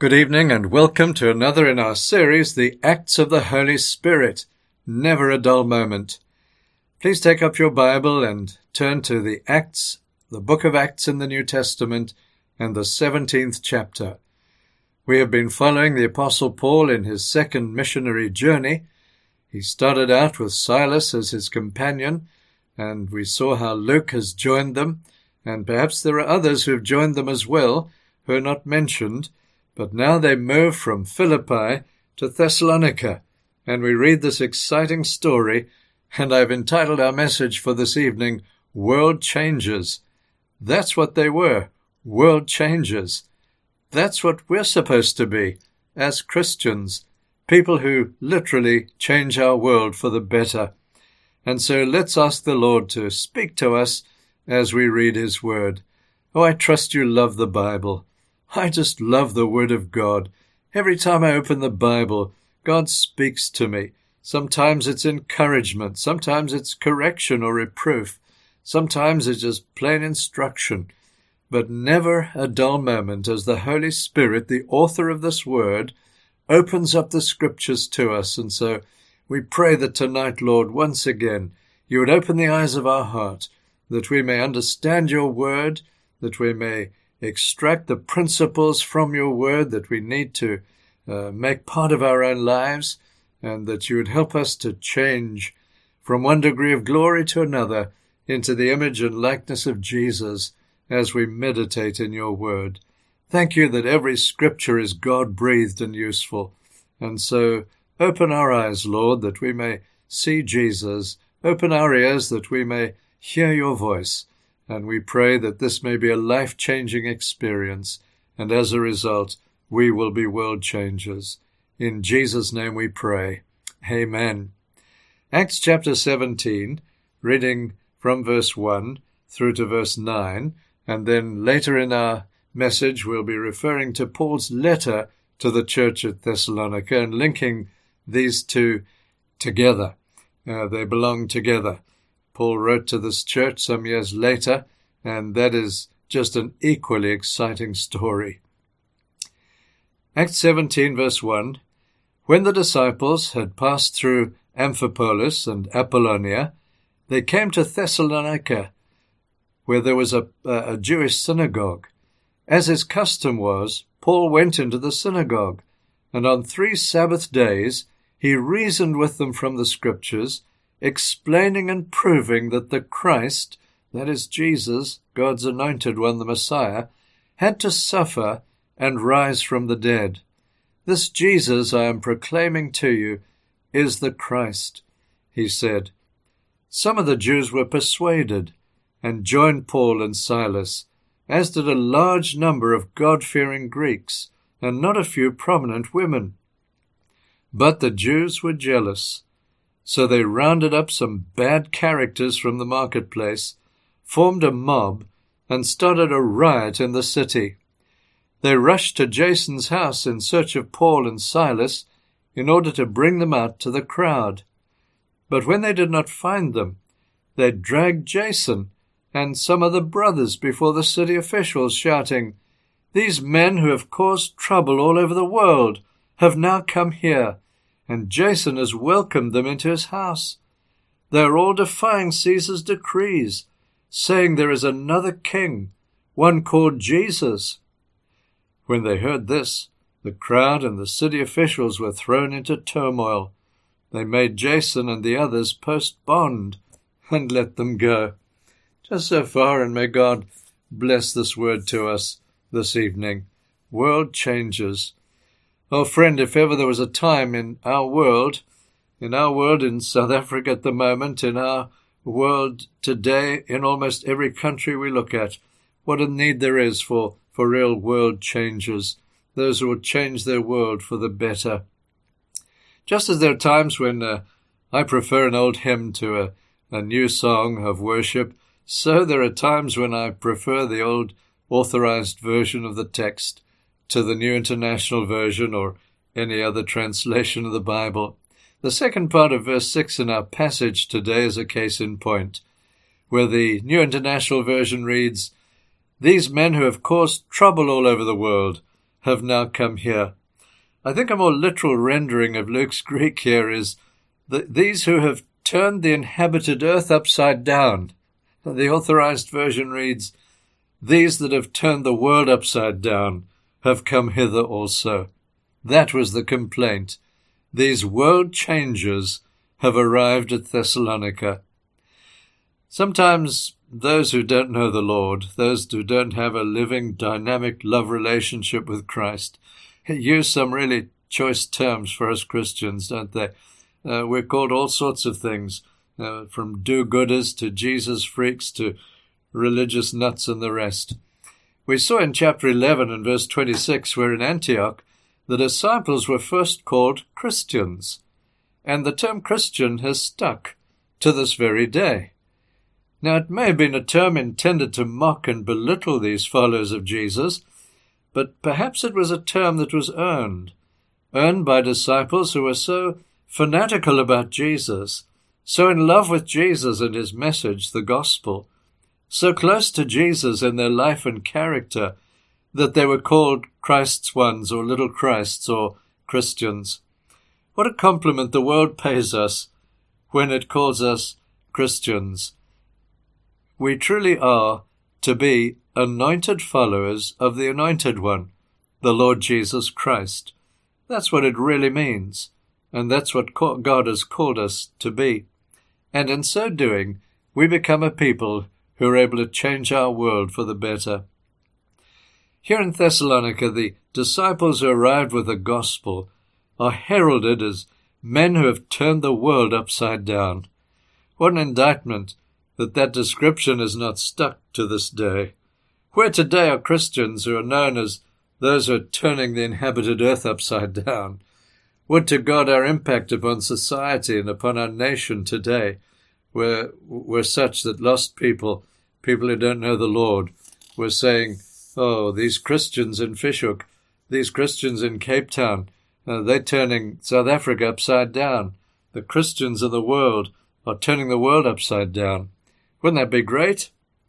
Good evening and welcome to another in our series, The Acts of the Holy Spirit, Never a Dull Moment. Please take up your Bible and turn to the Acts, the book of Acts in the New Testament, and the 17th chapter. We have been following the Apostle Paul in his second missionary journey. He started out with Silas as his companion, and we saw how Luke has joined them, and perhaps there are others who have joined them as well, who are not mentioned. But now they move from Philippi to Thessalonica, and we read this exciting story, and I've entitled our message for this evening, World Changers. That's what they were, world changers. That's what we're supposed to be as Christians, people who literally change our world for the better. And so let's ask the Lord to speak to us as we read his word. Oh, I trust you love the Bible. I just love the Word of God. Every time I open the Bible, God speaks to me. Sometimes it's encouragement. Sometimes it's correction or reproof. Sometimes it's just plain instruction. But never a dull moment as the Holy Spirit, the author of this Word, opens up the Scriptures to us. And so we pray that tonight, Lord, once again, you would open the eyes of our heart, that we may understand your Word, that we may extract the principles from your word that we need to make part of our own lives, and that you would help us to change from one degree of glory to another into the image and likeness of Jesus as we meditate in your word. Thank you that every scripture is God-breathed and useful. And so open our eyes, Lord, that we may see Jesus. Open our ears that we may hear your voice. And we pray that this may be a life-changing experience, and as a result, we will be world changers. In Jesus' name we pray. Amen. Acts chapter 17, reading from verse 1 through to verse 9, and then later in our message we'll be referring to Paul's letter to the church at Thessalonica and linking these two together. They belong together. Paul wrote to this church some years later, and that is just an equally exciting story. Acts 17, verse 1, When the disciples had passed through Amphipolis and Apollonia, they came to Thessalonica, where there was a Jewish synagogue. As his custom was, Paul went into the synagogue, and on 3 Sabbath days he reasoned with them from the Scriptures, explaining and proving that the Christ, that is Jesus, God's anointed one, the Messiah, had to suffer and rise from the dead. This Jesus I am proclaiming to you is the Christ, he said. Some of the Jews were persuaded and joined Paul and Silas, as did a large number of God-fearing Greeks, and not a few prominent women. But the Jews were jealous. So they rounded up some bad characters from the marketplace, formed a mob, and started a riot in the city. They rushed to Jason's house in search of Paul and Silas in order to bring them out to the crowd. But when they did not find them, they dragged Jason and some of the brothers before the city officials, shouting, "These men who have caused trouble all over the world have now come here, and Jason has welcomed them into his house. They are all defying Caesar's decrees, saying there is another king, one called Jesus." When they heard this, the crowd and the city officials were thrown into turmoil. They made Jason and the others post bond and let them go. Just so far, and may God bless this word to us this evening. World changers. Oh, friend, if ever there was a time in our world in South Africa at the moment, in our world today, in almost every country we look at, what a need there is for real world changers, those who will change their world for the better. Just as there are times when I prefer an old hymn to a new song of worship, so there are times when I prefer the old authorized version of the text to the New International Version or any other translation of the Bible. The second part of verse 6 in our passage today is a case in point, where the New International Version reads, "These men who have caused trouble all over the world have now come here. I think a more literal rendering of Luke's Greek here is that these who have turned the inhabited earth upside down. The Authorized Version reads, these that have turned the world upside down have come hither also. That was the complaint. These world changers have arrived at Thessalonica. Sometimes those who don't know the Lord, those who don't have a living, dynamic love relationship with Christ, use some really choice terms for us Christians, don't they? We're called all sorts of things, from do-gooders to Jesus freaks to religious nuts and the rest. We saw in chapter 11 and verse 26 where in Antioch the disciples were first called Christians, and the term Christian has stuck to this very day. Now, it may have been a term intended to mock and belittle these followers of Jesus, but perhaps it was a term that was earned by disciples who were so fanatical about Jesus, so in love with Jesus and his message, the gospel, so close to Jesus in their life and character, that they were called Christ's ones or little Christs or Christians. What a compliment the world pays us when it calls us Christians. We truly are to be anointed followers of the Anointed One, the Lord Jesus Christ. That's what it really means, and that's what God has called us to be. And in so doing, we become a people who are able to change our world for the better. Here in Thessalonica, the disciples who arrived with the gospel are heralded as men who have turned the world upside down. What an indictment that description is not stuck to this day. Where today are Christians who are known as those who are turning the inhabited earth upside down. Would to God our impact upon society and upon our nation today were such that lost people who don't know the Lord, were saying, oh, these Christians in Fishhook, these Christians in Cape Town, they're turning South Africa upside down. The Christians of the world are turning the world upside down. Wouldn't that be great?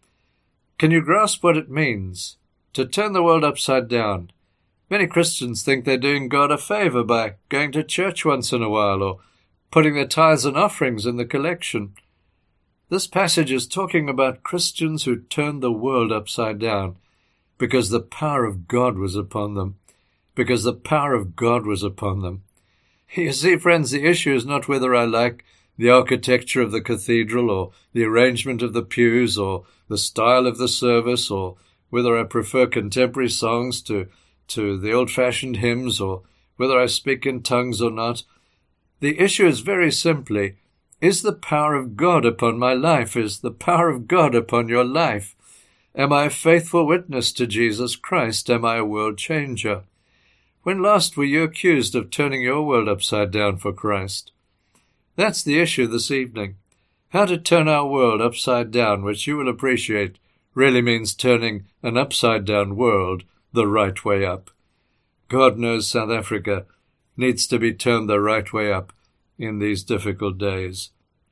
Can you grasp what it means to turn the world upside down? Many Christians think they're doing God a favor by going to church once in a while or putting their tithes and offerings in the collection. This passage is talking about Christians who turned the world upside down because the power of God was upon them. Because the power of God was upon them. You see, friends, the issue is not whether I like the architecture of the cathedral or the arrangement of the pews or the style of the service or whether I prefer contemporary songs to the old-fashioned hymns or whether I speak in tongues or not. The issue is very simply, is the power of God upon my life? Is the power of God upon your life? Am I a faithful witness to Jesus Christ? Am I a world changer? When last were you accused of turning your world upside down for Christ? That's the issue this evening. How to turn our world upside down, which you will appreciate, really means turning an upside-down world the right way up. God knows South Africa needs to be turned the right way up in these difficult days.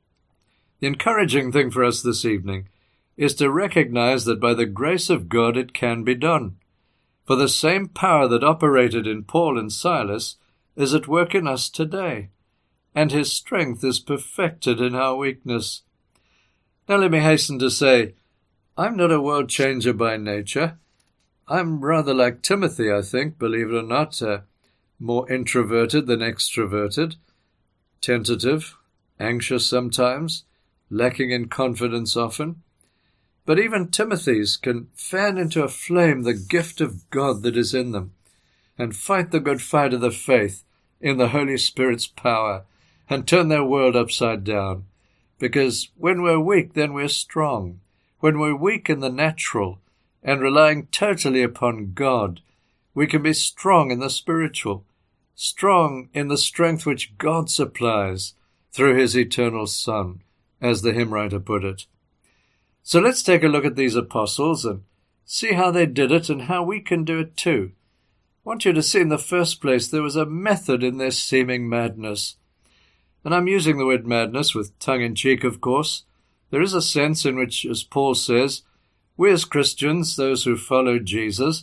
The encouraging thing for us this evening is to recognize that by the grace of God it can be done. For the same power that operated in Paul and Silas is at work in us today, and his strength is perfected in our weakness. Now let me hasten to say, I'm not a world changer by nature. I'm rather like Timothy, I think, believe it or not, more introverted than extroverted, tentative, anxious sometimes, lacking in confidence often. But even Timothy's can fan into a flame the gift of God that is in them, and fight the good fight of the faith in the Holy Spirit's power, and turn their world upside down. Because when we're weak, then we're strong. When we're weak in the natural, and relying totally upon God, we can be strong in the spiritual, strong in the strength which God supplies through his eternal Son, as the hymn writer put it. So let's take a look at these apostles and see how they did it and how we can do it too. I want you to see in the first place there was a method in their seeming madness. And I'm using the word madness with tongue-in-cheek, of course. There is a sense in which, as Paul says, we as Christians, those who follow Jesus,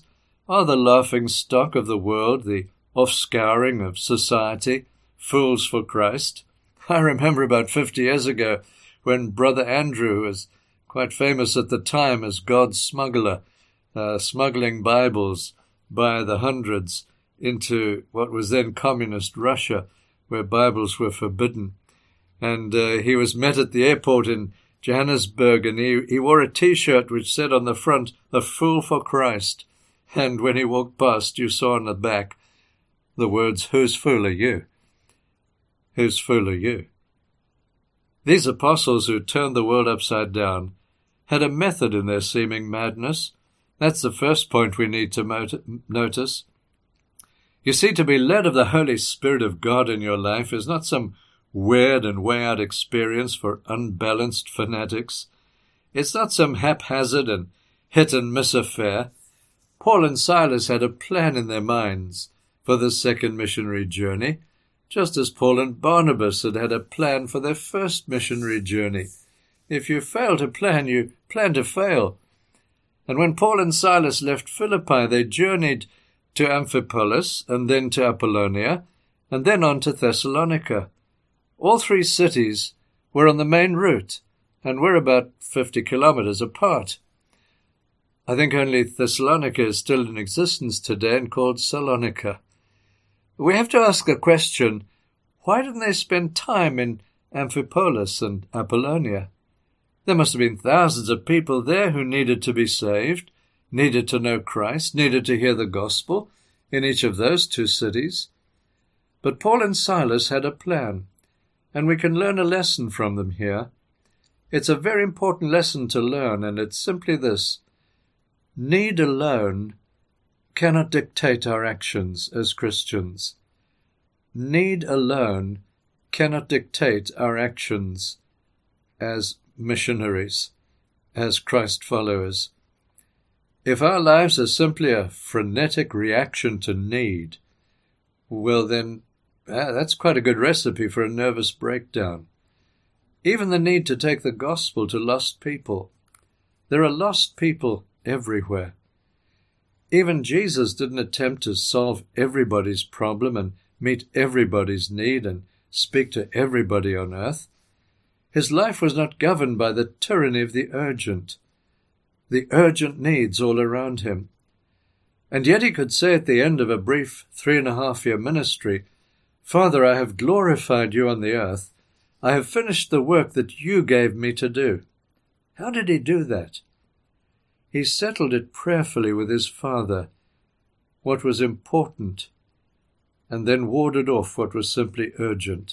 are the laughing stock of the world, the offscouring of society, fools for Christ. I remember about 50 years ago when Brother Andrew, who was quite famous at the time as God's smuggler, smuggling Bibles by the hundreds into what was then communist Russia, where Bibles were forbidden. And he was met at the airport in Johannesburg, and he wore a T-shirt which said on the front, "A fool for Christ." And when he walked past, you saw on the back the words, "Whose fool are you? Whose fool are you?" These apostles who turned the world upside down had a method in their seeming madness. That's the first point we need to notice. You see, to be led of the Holy Spirit of God in your life is not some weird and way-out experience for unbalanced fanatics. It's not some haphazard and hit-and-miss affair. Paul and Silas had a plan in their minds for this second missionary journey, just as Paul and Barnabas had had a plan for their first missionary journey. If you fail to plan, you plan to fail. And when Paul and Silas left Philippi, they journeyed to Amphipolis, and then to Apollonia, and then on to Thessalonica. All three cities were on the main route, and were about 50 kilometers apart. I think only Thessalonica is still in existence today and called Salonika. We have to ask the question, why didn't they spend time in Amphipolis and Apollonia? There must have been thousands of people there who needed to be saved, needed to know Christ, needed to hear the gospel in each of those two cities. But Paul and Silas had a plan, and we can learn a lesson from them here. It's a very important lesson to learn, and it's simply this: need alone cannot dictate our actions as Christians. Need alone cannot dictate our actions as missionaries, as Christ followers. If our lives are simply a frenetic reaction to need, well then, that's quite a good recipe for a nervous breakdown. Even the need to take the gospel to lost people. There are lost people everywhere. Even Jesus didn't attempt to solve everybody's problem and meet everybody's need and speak to everybody on earth. His life was not governed by the tyranny of the urgent needs all around him. And yet he could say at the end of a brief 3.5-year ministry, "Father, I have glorified you on the earth. I have finished the work that you gave me to do." How did he do that? He settled it prayerfully with his Father, what was important, and then warded off what was simply urgent.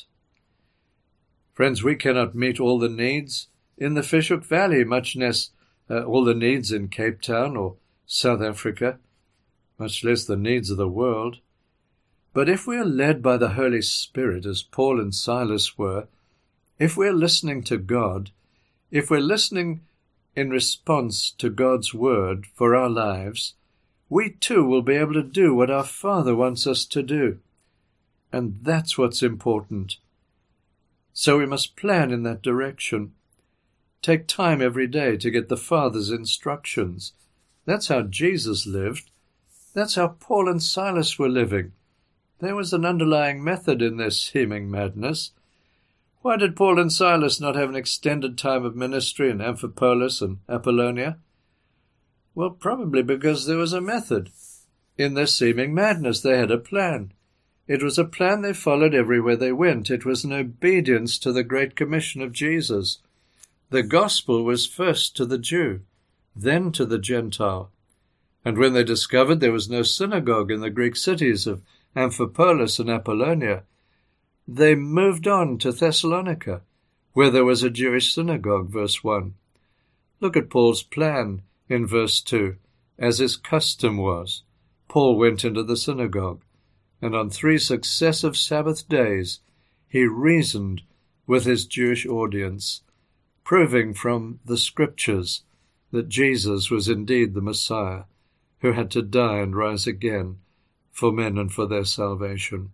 Friends, we cannot meet all the needs in the Fish Hoek Valley, much less all the needs in Cape Town or South Africa, much less the needs of the world. But if we are led by the Holy Spirit, as Paul and Silas were, if we're listening to God, if we're listening in response to God's word for our lives, we too will be able to do what our Father wants us to do. And that's what's important. So we must plan in that direction. Take time every day to get the Father's instructions. That's how Jesus lived. That's how Paul and Silas were living. There was an underlying method in their seeming madness. Why did Paul and Silas not have an extended time of ministry in Amphipolis and Apollonia? Well, probably because there was a method. In their seeming madness, they had a plan. It was a plan they followed everywhere they went. It was an obedience to the Great Commission of Jesus. The gospel was first to the Jew, then to the Gentile. And when they discovered there was no synagogue in the Greek cities of Amphipolis and Apollonia, they moved on to Thessalonica, where there was a Jewish synagogue, verse 1. Look at Paul's plan in verse 2. As his custom was, Paul went into the synagogue, and on 3 successive Sabbath days he reasoned with his Jewish audience, proving from the Scriptures that Jesus was indeed the Messiah, who had to die and rise again for men and for their salvation.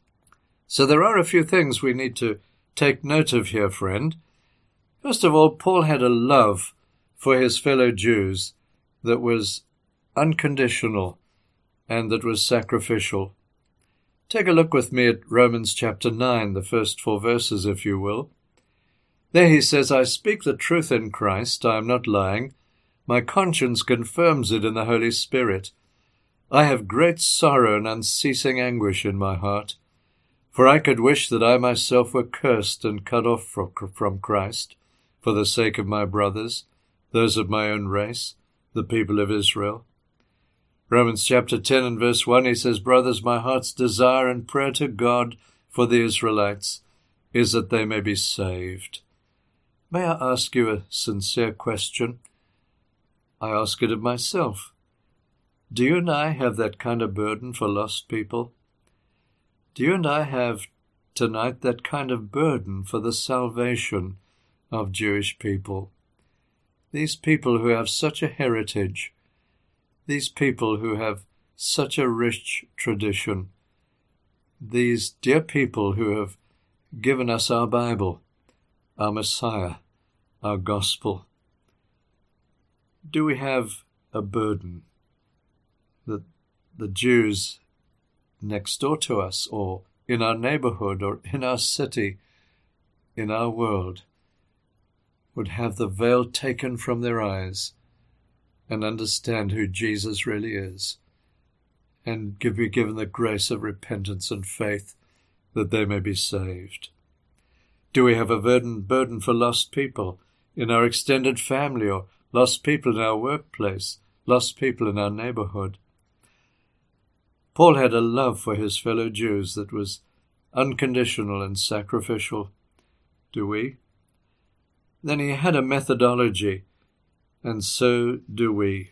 So there are a few things we need to take note of here, friend. First of all, Paul had a love for his fellow Jews that was unconditional, and that was sacrificial. Take a look with me at Romans chapter 9, the first 4 verses, if you will. There he says, I speak the truth in Christ, I am not lying. My conscience confirms it in the Holy Spirit. I have great sorrow and unceasing anguish in my heart, for I could wish that I myself were cursed and cut off from Christ, for the sake of my brothers, those of my own race, the people of Israel. Romans chapter 10 and verse 1, he says, Brothers, my heart's desire and prayer to God for the Israelites is that they may be saved. May I ask you a sincere question? I ask it of myself. Do you and I have that kind of burden for lost people? Do you and I have tonight that kind of burden for the salvation of Jewish people? These people who have such a heritage, these people who have such a rich tradition, these dear people who have given us our Bible, our Messiah, our gospel. Do we have a burden that the Jews next door to us, or in our neighborhood, or in our city, in our world, would have the veil taken from their eyes and understand who Jesus really is, and be given the grace of repentance and faith that they may be saved? Do we have a burden for lost people in our extended family, or lost people in our workplace, lost people in our neighborhood? Paul had a love for his fellow Jews that was unconditional and sacrificial. Do we? Then he had a methodology, and so do we.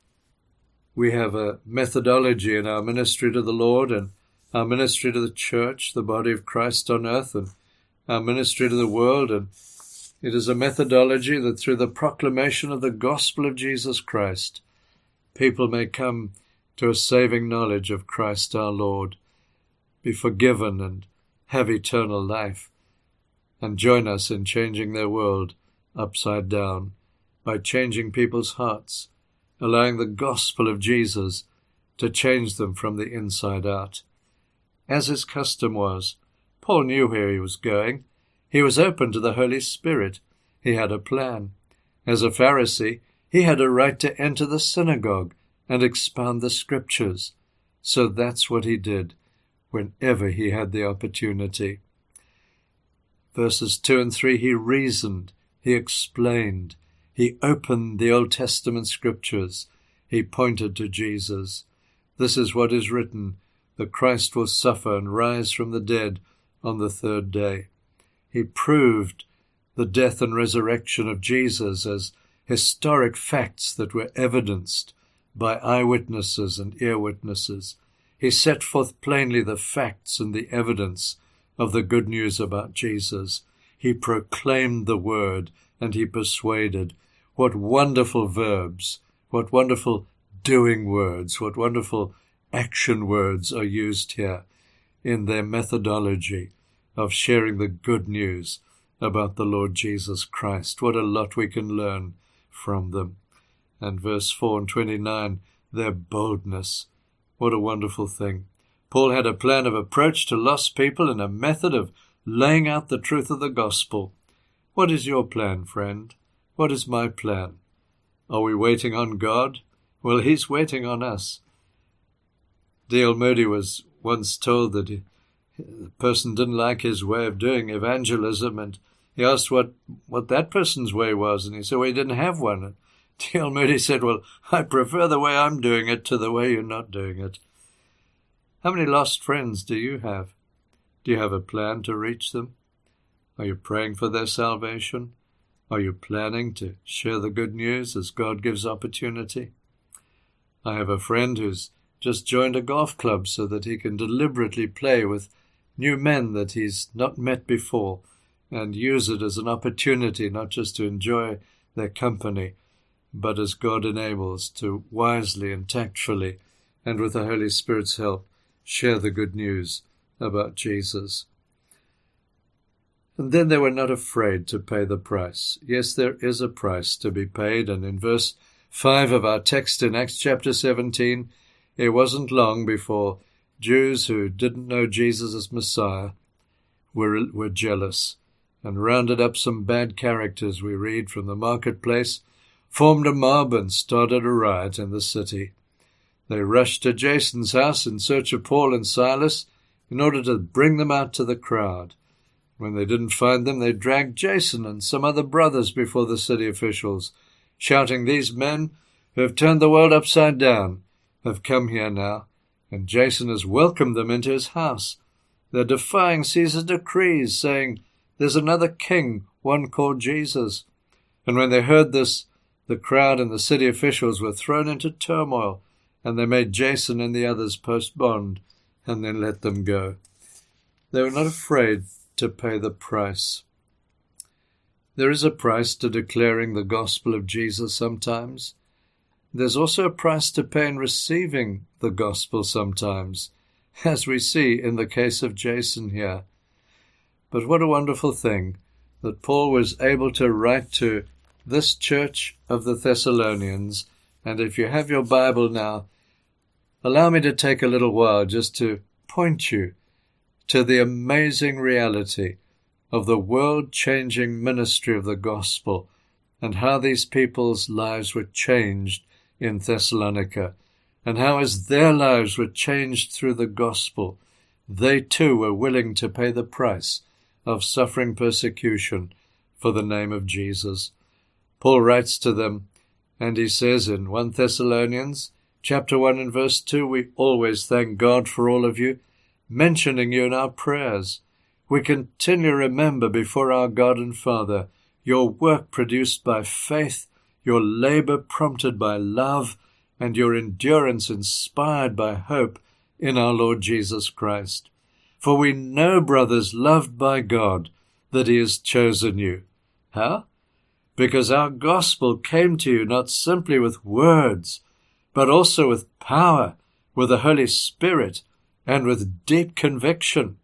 We have a methodology in our ministry to the Lord and our ministry to the church, the body of Christ on earth, and our ministry to the world, and it is a methodology that through the proclamation of the gospel of Jesus Christ, people may come to a saving knowledge of Christ our Lord, be forgiven and have eternal life, and join us in changing their world upside down by changing people's hearts, allowing the gospel of Jesus to change them from the inside out. As his custom was, Paul knew where he was going. He was open to the Holy Spirit. He had a plan. As a Pharisee, he had a right to enter the synagogue and expound the Scriptures. So that's what he did whenever he had the opportunity. Verses 2 and 3, he reasoned, he explained, he opened the Old Testament Scriptures, he pointed to Jesus. This is what is written, that Christ will suffer and rise from the dead on the third day. He proved the death and resurrection of Jesus as historic facts that were evidenced by eyewitnesses and ear witnesses. He set forth plainly the facts and the evidence of the good news about Jesus. He proclaimed the word and he persuaded. What wonderful verbs, what wonderful doing words, what wonderful action words are used here in their methodology of sharing the good news about the Lord Jesus Christ. What a lot we can learn from them. And verse 4 and 29, their boldness. What a wonderful thing. Paul had a plan of approach to lost people and a method of laying out the truth of the gospel. What is your plan, friend? What is my plan? Are we waiting on God? Well, he's waiting on us. D.L. Moody was once told that the person didn't like his way of doing evangelism, and he asked what that person's way was, and he said, well, he didn't have one. And D.L. Moody said, well, I prefer the way I'm doing it to the way you're not doing it. How many lost friends do you have? Do you have a plan to reach them? Are you praying for their salvation? Are you planning to share the good news as God gives opportunity? I have a friend who's just joined a golf club so that he can deliberately play with new men that he's not met before and use it as an opportunity not just to enjoy their company, but as God enables to wisely and tactfully and with the Holy Spirit's help share the good news about Jesus. And then they were not afraid to pay the price. Yes, there is a price to be paid, and in verse 5 of our text in Acts chapter 17, it wasn't long before Jews who didn't know Jesus as Messiah were jealous and rounded up some bad characters, we read from the marketplace, formed a mob and started a riot in the city. They rushed to Jason's house in search of Paul and Silas in order to bring them out to the crowd. When they didn't find them, they dragged Jason and some other brothers before the city officials, shouting, "These men who have turned the world upside down have come here now, and Jason has welcomed them into his house. They're defying Caesar's decrees, saying, 'There's another king, one called Jesus.'" And when they heard this, the crowd and the city officials were thrown into turmoil, and they made Jason and the others post bond, and then let them go. They were not afraid to pay the price. There is a price to declaring the gospel of Jesus sometimes. There's also a price to pay in receiving the gospel sometimes, as we see in the case of Jason here. But what a wonderful thing that Paul was able to write to this church of the Thessalonians. And if you have your Bible now, allow me to take a little while just to point you to the amazing reality of the world-changing ministry of the gospel and how these people's lives were changed in Thessalonica, and how as their lives were changed through the gospel, they too were willing to pay the price of suffering persecution for the name of Jesus. Paul writes to them, and he says in 1 Thessalonians chapter 1 and verse 2, "We always thank God for all of you, mentioning you in our prayers. We continually remember before our God and Father your work produced by faith, your labor prompted by love, and your endurance inspired by hope in our Lord Jesus Christ. For we know, brothers, loved by God, that he has chosen you." How? Because our gospel came to you not simply with words, but also with power, with the Holy Spirit, and with deep conviction.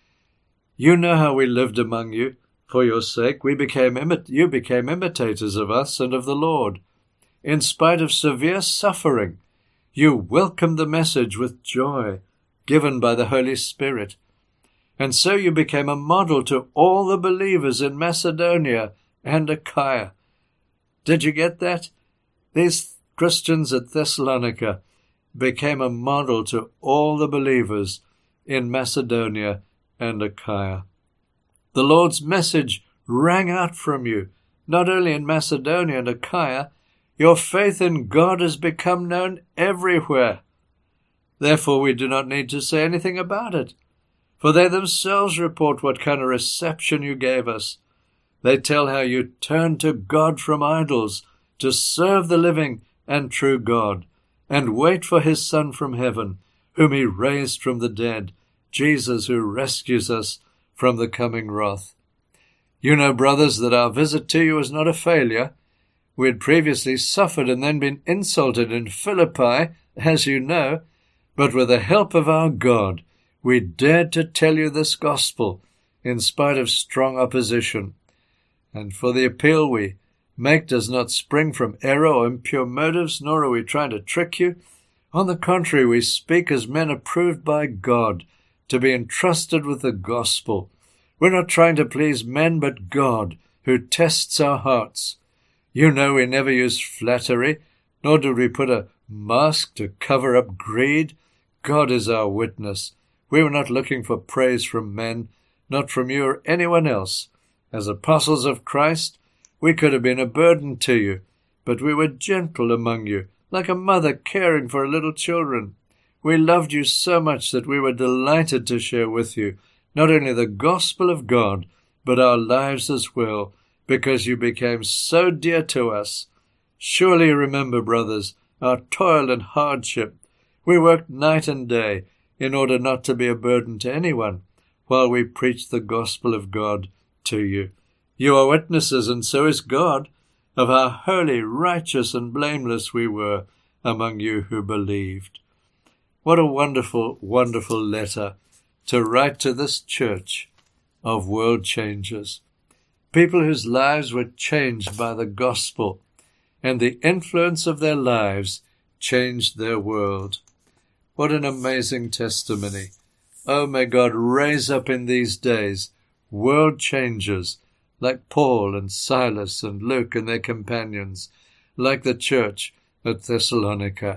You know how we lived among you. For your sake, you became imitators of us and of the Lord. In spite of severe suffering, you welcomed the message with joy given by the Holy Spirit. And so you became a model to all the believers in Macedonia and Achaia. Did you get that? These Christians at Thessalonica became a model to all the believers in Macedonia and Achaia. The Lord's message rang out from you, not only in Macedonia and Achaia. Your faith in God has become known everywhere. Therefore we do not need to say anything about it, for they themselves report what kind of reception you gave us. They tell how you turned to God from idols to serve the living and true God, and wait for his Son from heaven, whom he raised from the dead, Jesus, who rescues us from the coming wrath. You know, brothers, that our visit to you was not a failure. We had previously suffered and then been insulted in Philippi, as you know, but with the help of our God, we dared to tell you this gospel in spite of strong opposition. And for the appeal we make does not spring from error or impure motives, nor are we trying to trick you. On the contrary, we speak as men approved by God to be entrusted with the gospel. We're not trying to please men, but God, who tests our hearts. You know we never used flattery, nor did we put a mask to cover up greed. God is our witness. We were not looking for praise from men, not from you or anyone else. As apostles of Christ, we could have been a burden to you, but we were gentle among you, like a mother caring for her little children. We loved you so much that we were delighted to share with you not only the gospel of God, but our lives as well, because you became so dear to us. Surely you remember, brothers, our toil and hardship. We worked night and day in order not to be a burden to anyone while we preached the gospel of God to you. You are witnesses, and so is God, of how holy, righteous, and blameless we were among you who believed. What a wonderful, wonderful letter to write to this church of world changers, people whose lives were changed by the gospel, and the influence of their lives changed their world. What an amazing testimony. Oh, may God raise up in these days world changers like Paul and Silas and Luke and their companions, like the church at Thessalonica.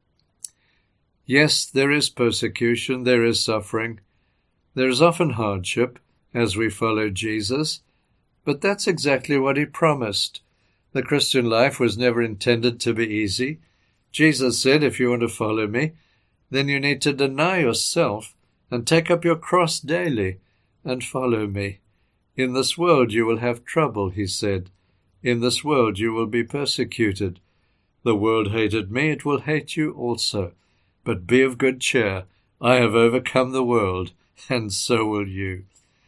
Yes, there is persecution, there is suffering, there is often hardship as we follow Jesus, but that's exactly what he promised. The Christian life was never intended to be easy. Jesus said, if you want to follow me, then you need to deny yourself and take up your cross daily and follow me. In this world you will have trouble, he said. In this world you will be persecuted. The world hated me, it will hate you also. But be of good cheer. I have overcome the world, and so will you.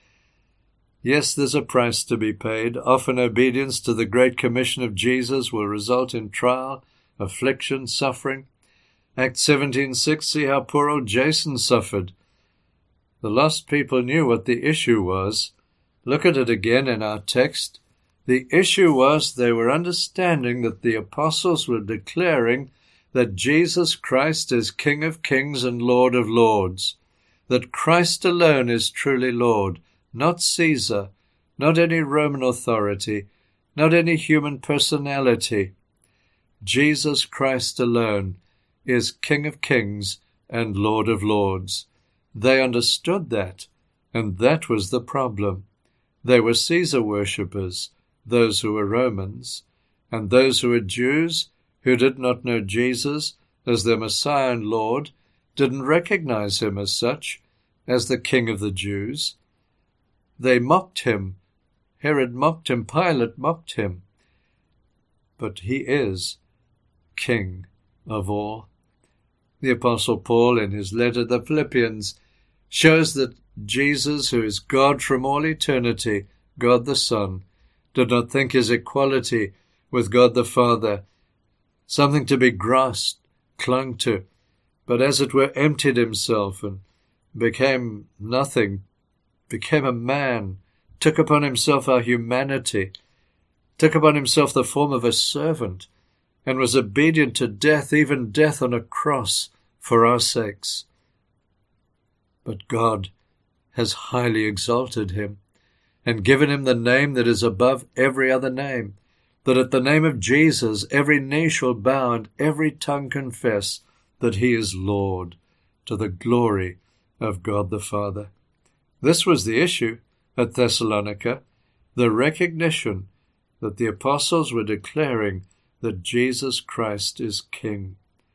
Yes, there's a price to be paid. Often obedience to the great commission of Jesus will result in trial, affliction, suffering. Acts 17:6, see how poor old Jason suffered. The lost people knew what the issue was. Look at it again in our text. The issue was they were understanding that the apostles were declaring that Jesus Christ is King of kings and Lord of lords, that Christ alone is truly Lord, not Caesar, not any Roman authority, not any human personality. Jesus Christ alone is King of kings and Lord of lords. They understood that, and that was the problem. They were Caesar worshippers, those who were Romans, and those who were Jews who did not know Jesus as their Messiah and Lord, didn't recognize him as such, as the King of the Jews. They mocked him. Herod mocked him. Pilate mocked him. But he is King of all. The Apostle Paul, in his letter to the Philippians, shows that Jesus, who is God from all eternity, God the Son, did not think his equality with God the Father something to be grasped, clung to, but as it were emptied himself and became nothing, became a man, took upon himself our humanity, took upon himself the form of a servant, and was obedient to death, even death on a cross, for our sakes. But God has highly exalted him, and given him the name that is above every other name, that at the name of Jesus every knee shall bow and every tongue confess that he is Lord, to the glory of God the Father. This was the issue at Thessalonica, the recognition that the apostles were declaring that Jesus Christ is King.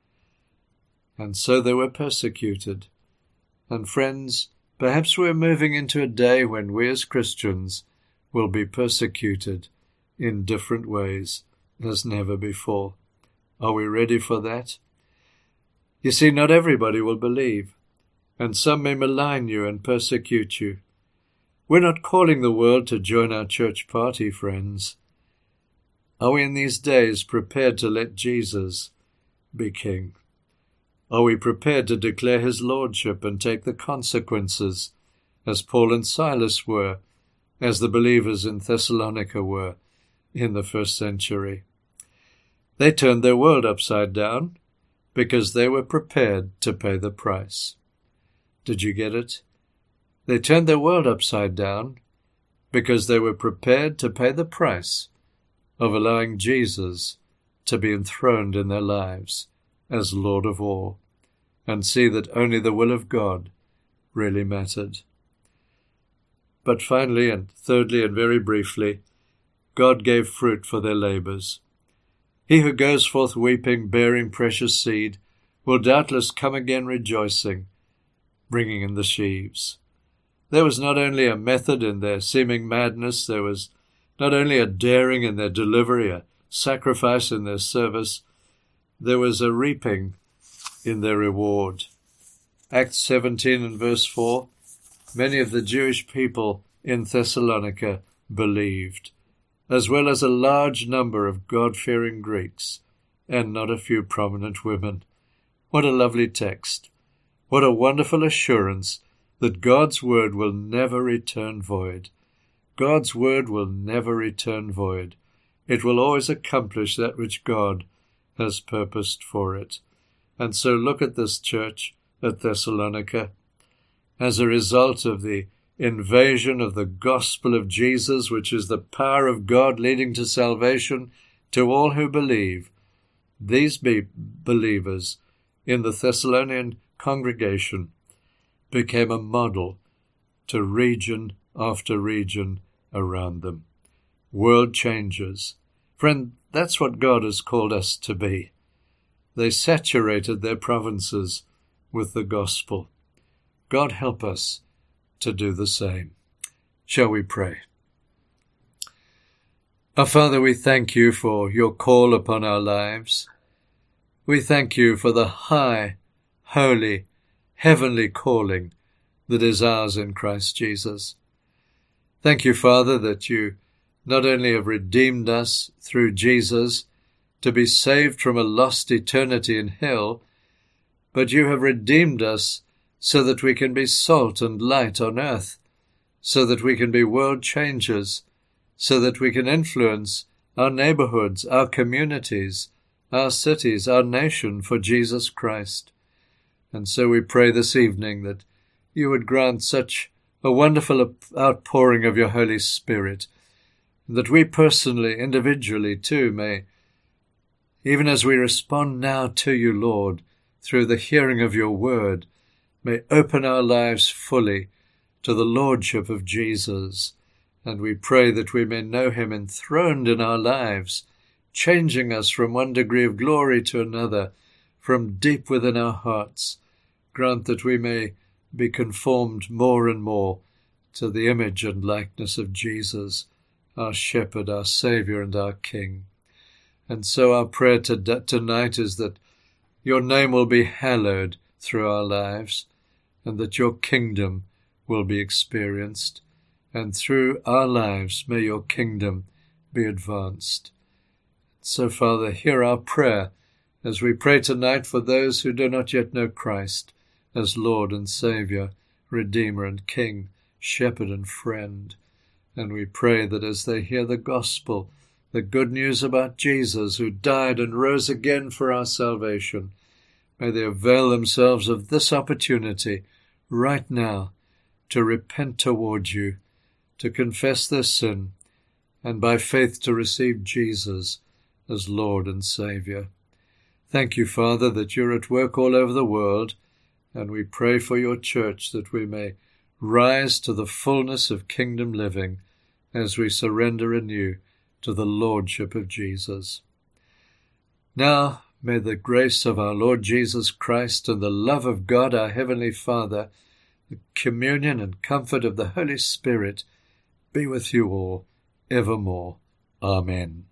And so they were persecuted. And friends, perhaps we're moving into a day when we as Christians will be persecuted in different ways as never before. Are we ready for that? You see, not everybody will believe, and some may malign you and persecute you. We're not calling the world to join our church party, friends. Are we in these days prepared to let Jesus be King? Are we prepared to declare his lordship and take the consequences, as Paul and Silas were, as the believers in Thessalonica were in the first century? They turned their world upside down because they were prepared to pay the price. Did you get it? They turned their world upside down because they were prepared to pay the price of allowing Jesus to be enthroned in their lives as Lord of all, and see that only the will of God really mattered. But finally, and thirdly, and very briefly, God gave fruit for their labors. He who goes forth weeping, bearing precious seed, will doubtless come again rejoicing, bringing in the sheaves. There was not only a method in their seeming madness, there was not only a daring in their delivery, a sacrifice in their service, there was a reaping in their reward. Acts 17 and verse 4, many of the Jewish people in Thessalonica believed, as well as a large number of God-fearing Greeks, and not a few prominent women. What a lovely text. What a wonderful assurance that God's word will never return void. God's word will never return void. It will always accomplish that which God has purposed for it. And so look at this church. at Thessalonica, as a result of the invasion of the gospel of Jesus, which is the power of God leading to salvation to all who believe. These believers in the Thessalonian congregation became a model to region after region around them. World changers. Friend, that's what God has called us to be. They saturated their provinces with the gospel. God help us to do the same. Shall we pray? Our Father, we thank you for your call upon our lives. We thank you for the high, holy, heavenly calling that is ours in Christ Jesus. Thank you, Father, that you not only have redeemed us through Jesus to be saved from a lost eternity in hell, but you have redeemed us so that we can be salt and light on earth, so that we can be world changers, so that we can influence our neighborhoods, our communities, our cities, our nation for Jesus Christ. And so we pray this evening that you would grant such a wonderful outpouring of your Holy Spirit, that we personally, individually too, may, even as we respond now to you, Lord, through the hearing of your word, may open our lives fully to the lordship of Jesus. And we pray that we may know him enthroned in our lives, changing us from one degree of glory to another, from deep within our hearts. Grant that we may be conformed more and more to the image and likeness of Jesus, our shepherd, our Saviour, and our King. And so our prayer tonight is that your name will be hallowed through our lives, and that your kingdom will be experienced, and through our lives may your kingdom be advanced. So, Father, hear our prayer as we pray tonight for those who do not yet know Christ as Lord and Saviour, Redeemer and King, Shepherd and Friend. And we pray that as they hear the gospel, the good news about Jesus who died and rose again for our salvation, may they avail themselves of this opportunity right now to repent toward you, to confess their sin, and by faith to receive Jesus as Lord and Saviour. Thank you, Father, that you're at work all over the world, and we pray for your church that we may rise to the fullness of kingdom living as we surrender anew to the lordship of Jesus. Now may the grace of our Lord Jesus Christ and the love of God our Heavenly Father, the communion and comfort of the Holy Spirit be with you all evermore. Amen.